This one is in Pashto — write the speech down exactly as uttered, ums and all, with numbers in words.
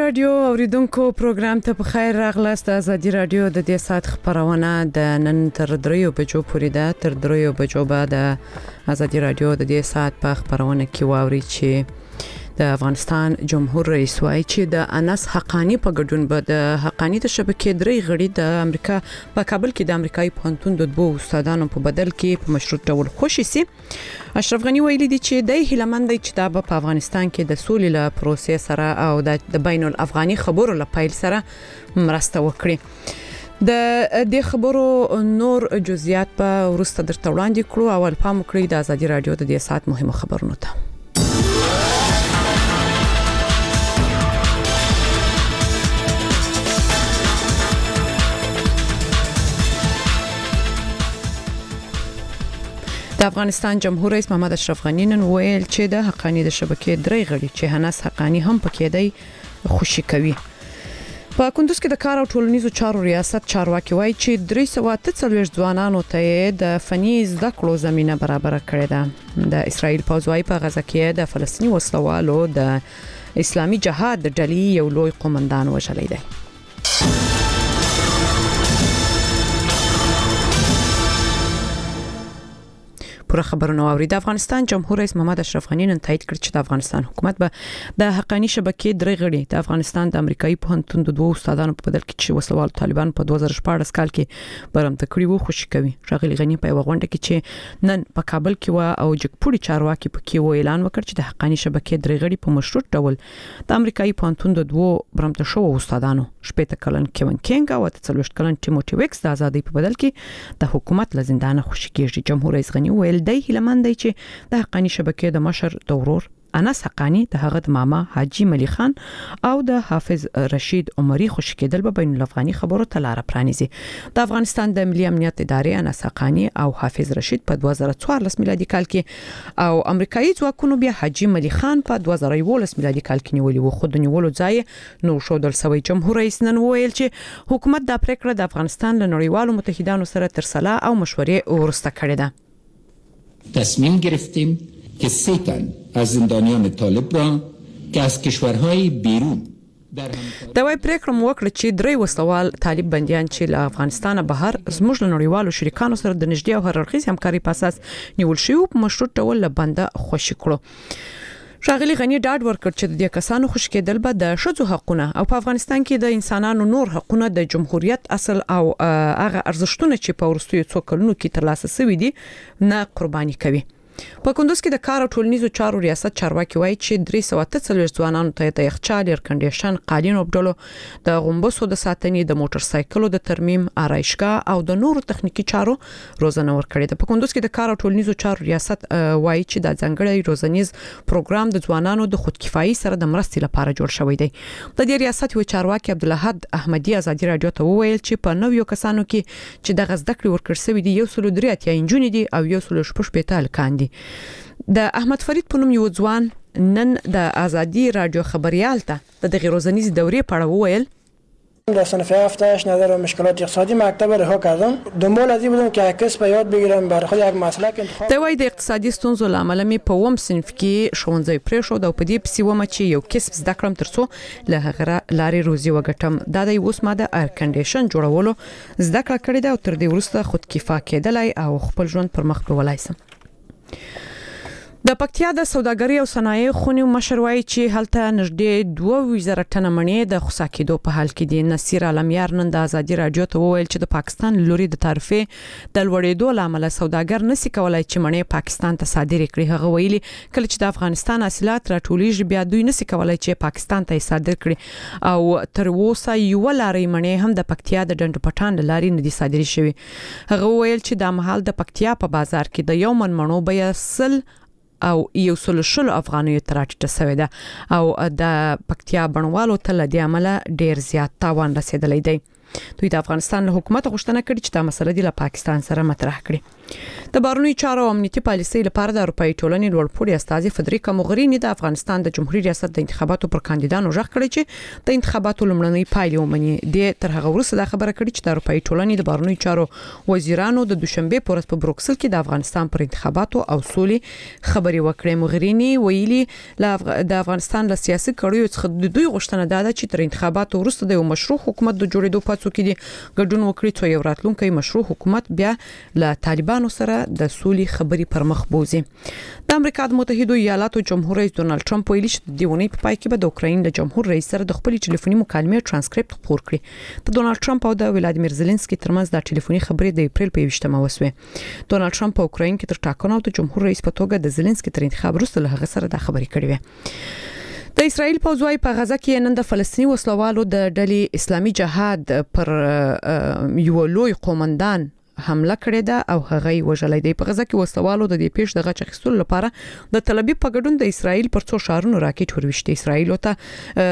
رادیو اوریدونکو پروګرام ته په خیر راغلاست. ازادي رادیو د دې سات خبرونه د نن تر دریو بجو پورې ده. تر دریو بجو بعد ازادي رادیو د دې سات په خبرونه کې واوري چې د افغانستان جمهور رئیس وايي چې د انس حقانی په ګډون به د حقانی د شبکې درې غړي د امریکا په کابل کې د امریکایي پوهنتون د دوه استادانو په بدل کې په مشروط ډول خوشي سي. اشرف غنی ویلي دی چې د هیلمند چې دا په افغانستان کې د سولې له پروسې سره او د بین الافغاني خبرو له پایل سره مرسته وکړي. د دې خبرو نور جزئیات په ورسته درته وړاندې کړو. اول پام وکړئ د ازادي رادیو د دې سات مهمه خبرونه ته. د افغانستان جمهور رئیس محمد اشرف غنی نن ویل چې د حقانی د شبکې درې غړي چې انس حقانی هم پکې دی خوشي کوي. په کندوز کې د کار او ټولنیزو چارو ریاست چارواکي وایي چې درې سوه اته څلوېښت ځوانانو ته د فني زده کړو زمينه برابر کړې ده. د اسرائیل پوځ وايي په غزه کې د فلسطیني وسلوالو د اسلامي جهاد د ډلې یو لوی قومندان وژلی دی. پوره خبرونه اوري. د افغانستان جمهور رئیس محمد اشرف غنی نن تایید کړ چې د افغانستان حکومت به د حقانی شبکې درې غړي د افغانستان د امریکایي پوهنتون د دوه استادانو په بدل کې چې وسلوال طالبان په دوه زره شپږ کال کې برمته کړی وو خوشي کوي. ژغلی غنی په وغونډه کې چې نن په کابل کې و او جګپوړي چارواکي په کې و اعلان وکړ چې د حقانی شبکې درې غړي په مشروط ډول د امریکایي پوهنتون د دوه برمته شو استادانو شپږ کلن کیون کینګ او څلوېښت کلن ټیموټي ویکس د ازادۍ په بدل کې د حکومت له زندانه خوشي کیږي. جمهور رئیس غنی ویل دی هیلمند دی چې د حقانی شبکې د مشر دورور انس حقانی د هغه د ماما حاجی ملي خان او د حافظ رشید عمري خوشي کېدل به بین الافغاني خبرو ته لار پرانیزي. د افغانستان د ملي امنیت ادارې انس حقانی او حافظ رشید په دوه زره څوارلس میلادي کال کې او امریکایي ځواکونو بیا حاجی ملي خان په دوه زره یولس میلادي کال کې نیولي وو. خو د نیولو ځای نو شو دل سوي. جمهور رئیس نن ویل چې حکومت د پریکړه د افغانستان له نړیوالو متحدانو سره تر صلاح او مشورې ورسته کړې ده. تصمیم گرفتیم که سه تن از زندانیان طالب را که از کشورهای بیرون دا وای پریکړه مو وکړه چې درې وسلوال طالب بنديان چې له افغانستان بهر زموږ له نړیوالو شریکانو سره د نږدې او هررخیز همکاري په اساس نیول شوی په مشروط ډول له بنده خوشي کړو. ژغلی غنی ډاډ ورکړ چې د کسانو خوش کېدل به د شذو حقونه او په افغانستان کې د انسانانو نور حقونه د جمهوریت اصل او هغه ارزښتونه چې په ورستیو څو کلونو کې ترلاسه شوي دي نه قرباني کوي. په کندوز کې د کار او ټولنیزو چارو ریاست چارواکي وایي چې درې سوه اته څلوېښت ځوانانو ته د یخچال ایر کنډیشن قالین وبډلو د غومبسو د ساتنې د موټر سایکلو د ترمیم آرایشګاه او د نورو تخنیکی چارو روزنه ورکړې ده. په کندوز کې د کار او ټولنیزو چارو ریاست وایي چې د ځنګړی روزنیز پروګرام د ځوانانو د خودکفایي سره د مرستې لپاره جوړ شوی دی. د دې ریاست یو چارواکي عبدالحد احمدی ازادي رادیو ته وویل چې په نویو کسانو کې چې د غزدکړې ورکړ شوی دی یو سل درې اتیا انجونې دي او یو سل شپږ شپېته هلکان دي. د احمد فرید په نوم یو ځوان نن د ازادي رادیو خبريال ته د دغه روزنیز دورې په اړه وویل. در صنف هفتهش نظر و مشکلات اقتصادی مکتب رها کردم. دنبال از این بودم که کسب یاد بگیرم برای خود یک مسلک انتخاب. د وای د اقتصادي ستونزو لامل می په وم صنف کې ښوونځی پرې شو د په دې پسې ومه چې یو کسب زده کړم ترڅو له هغه لارې روزي وګټم. دا د اوس ما د ایر کنډیشن جوړولو زده کړه کړې ده او تر دې وروسته خودکفا کېدلای او خپل ژوند پر مخ بیولای سم. د پکتیا د سوداګرۍ او صنایع خونې مشر وایي چې هلته نږدې دوه زره ټنه مڼې د خصا کېدو په حال کې دي. نصیر عالمیار نن د ازادي رادیو ته وویل چې د پاکستان لوري د تعرفې د لوړېدو لامل سوداګر نشي کولای چې مڼې پاکستان ته صادر کړي. هغه ویلي کله چې د افغانستان حاصلات راټولیږي بیا دوی نشي کولای چې پاکستان ته صادر کړي او تر اوسه یو لارې مڼې هم د پکتیا د ډنډ پټان لارې نه دي صادر شوي. هغه ویل چې د مهال د پکتیا په بازار کې د یو من مڼو بیه سل او یو سل شل افغانیو تراټه شوې ده او د پکتیا بڼوالو ته له دې عمله ډیر زیات تاوان رسیدلی دی. دوی د افغانستان له حکومت غوښتنه کړې چې دا مسله د پاکستان سره مطرح کړي. د بهرنیو چارو او امنیتي پالیسۍ لپاره د اروپאי ټولنې لوړپوړي استاذ فدریکا موغرینی د افغانستان د جمهوریت ریاست د انتخاباتو پر کاندیدانو ژغ کړی چې د انتخاباتو لومړنۍ پایلې ومني. د تر هغه وروسته د خبره کړې چې د اروپאי ټولنې د بهرنیو چارو وزیرانو د دوشنبه پر ورځ په بروکسل کې د افغانستان پر انتخاباتو او سولې خبري وکړې. موغرینی ویلي د افغانستان له سیاسي کړیو څخه د دوی غوښتنه ده چې تر انتخاباتو وروسته د یو مشروع حکومت د جوړېدو په څو کې دي ګډون وکړي څو یو راتلونکي مشروع حکومت بیا له طالبانو سره د سولې خبري پر مخ بوزي. د امریکا د متحده ایالاتو جمهور رئیس ډونالد ټرمپ ویلي چې د دیونی په پای کې به د اوکراین د جمهور رئیس سره د خپل ټلیفوني مکالمې ترانسکریپټ خپور کړي. د ډونالد ټرمپ او د ولادیمیر زيلنسکي ترمنځ د ټلیفوني خبرې د اپریل په یوشتمه وسوه. ډونالد ټرمپ په اوکراین کې تر ټاکنو د جمهور رئیس په توګه د زيلنسکي تر انتخاب وروسته له هغه سره د خبرې کړې وې. د اسرایل پوځوي په غزا کې نن د فلسطیني وسلوالو د ډلې اسلامي جهاد پر یو لوی قومندان حمله کړې ده او هغه یې وژلې ده. په غزا کې وسلوالو د دې پیښ د غچ اخیستلو لپاره د تل ابیب په ګډون د اسرایل پر څو شهرونو راکټ وروشته. اسرایل ته